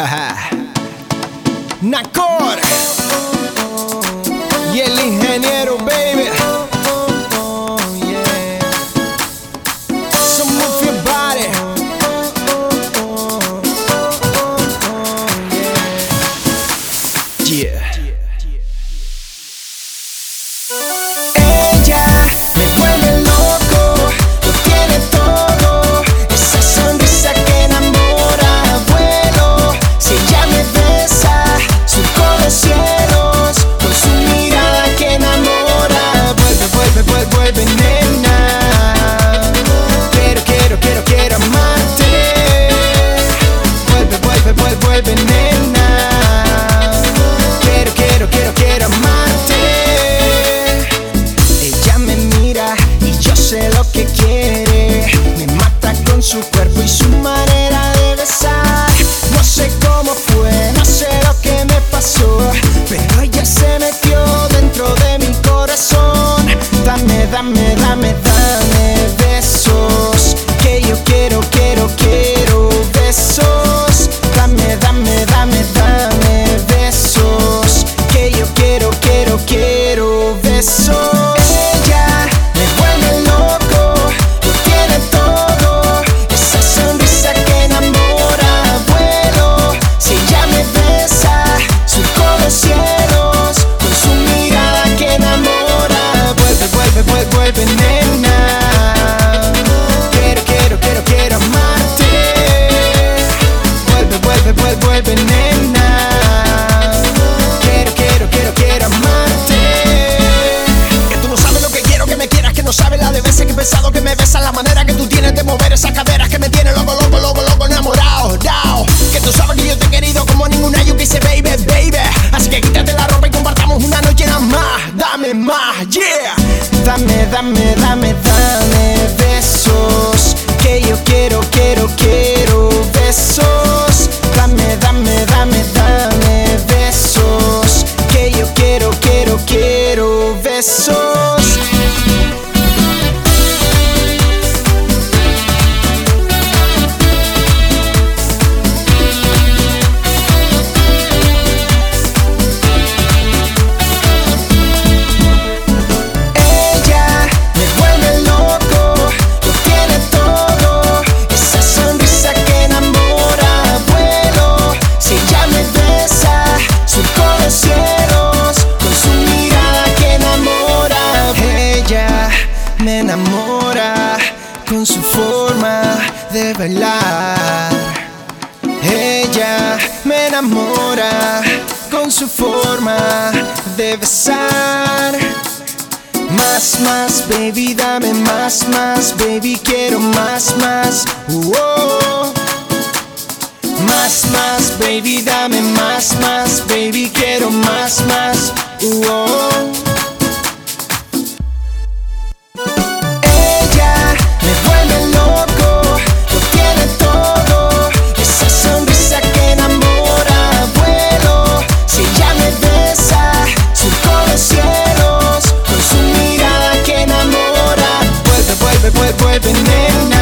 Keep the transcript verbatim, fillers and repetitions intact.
Nacor y el ingeniero, baby. So move your body. Yeah. Ella me vuelve loco, lo tiene todo. Esa sonrisa que enamora, vuelo. Si ella me besa, surco los cielos. Con su mirada que enamora, vuelve, vuelve, vuelve, vuelve, nena. Quiero, quiero, quiero, quiero amarte. Vuelve, vuelve, vuelve, vuelve, nena. Quiero, quiero, quiero, quiero amarte. Ella me mira y yo sé lo que quiere. Me mata con su cuerpo y su manera de besar. No sé cómo fue, no sé lo que me pasó, pero ella se metió dentro de mi corazón. Dame, dame, dame, dame besos, que yo quiero, quiero, quiero besos. Dame, dame, dame, dame besos, que yo quiero, quiero, quiero besos. Ella me vuelve loco, lo tiene todo. Esa sonrisa que enamora, vuelo. Si ella me besa, surco los cielos. Con su mirada que enamora, vuelve, vuelve, vuelve, vuelve, nena. Quiero, quiero, quiero, quiero amarte. Vuelve, vuelve, vuelve, vuelve, nena. Quiero, quiero, quiero, quiero amarte. Que tú no sabes lo que quiero que me quieras, que no sabes la de veces que he pensado que me besas, la manera que tú tienes de mover esas caderas que me tiene loco, loco, loco, loco, enamorado, dao. Que tú sabes que yo te he querido como ninguna, yo quise, baby, baby. Así que quítate la ropa y compartamos una noche nada más. Dame más, yeah. Dame, dame, dame, dame besos, que yo quiero, quiero, quiero besos. Dame, dame, dame, dame besos, que yo quiero, quiero, quiero besos. Ella me vuelve loco, lo tiene todo. Esa sonrisa que enamora, vuelo. Si ella me besa, surco los cielos. Con su mirada que enamora, ella me enamora. Con su forma de bailar, ella me enamora. Con su forma de besar. Más, más, baby, dame más, más, baby, quiero más, más, uh -oh. Más, más, baby, dame más, más, baby, quiero más, más, uh -oh. Ella me vuelve loco, lo tiene todo. Esa sonrisa que enamora, vuelo. Si ella me besa, surco los cielos. Con su mirada que enamora, vuelve, vuelve, vuelve, vuelve, nena.